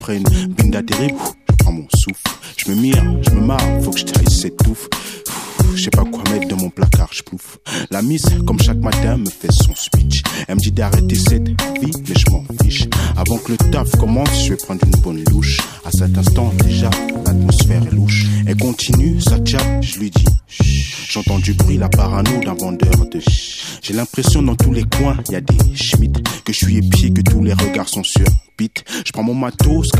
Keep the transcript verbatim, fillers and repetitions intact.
Après une binda terrible, je prends mon souffle. Je me mire, je me marre, faut que je taille cette touffe. Je sais pas quoi mettre dans mon placard, je plouffe. La miss, comme chaque matin, me fait son speech. Elle me dit d'arrêter cette vie, mais je m'en fiche. Avant que le taf commence, je vais prendre une bonne louche. À cet instant, déjà, l'atmosphère est louche. Elle continue, ça tchappe, je lui dis chut. J'entends du bruit, la parano d'un vendeur de chut. J'ai l'impression dans tous les coins, y a des schmitts. Que je suis épié, que tous les regards sont sur pite. Je prends mon matos,